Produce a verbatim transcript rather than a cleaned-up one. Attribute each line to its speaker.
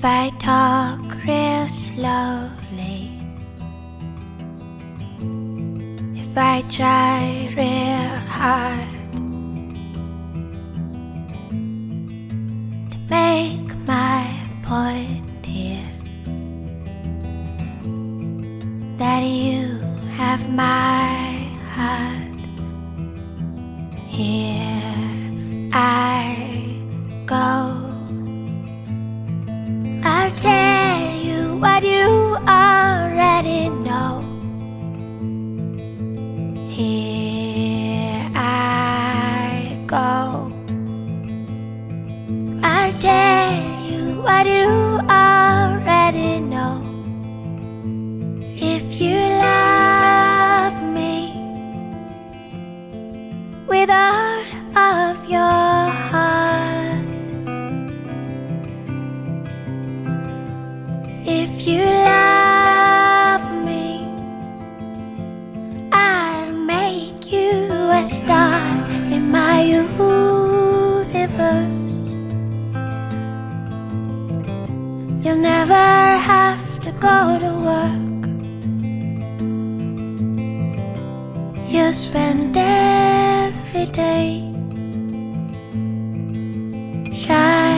Speaker 1: I talk real slowly, if I try real hard to make my point here, that you have my heart, here I go. I'll tell you what you already know. Here I go. I'll tell you what you already know. If you love me with all of your heart, if you love me, I'll make you a star in my universe. You'll never have to go to work. You'll spend every day shining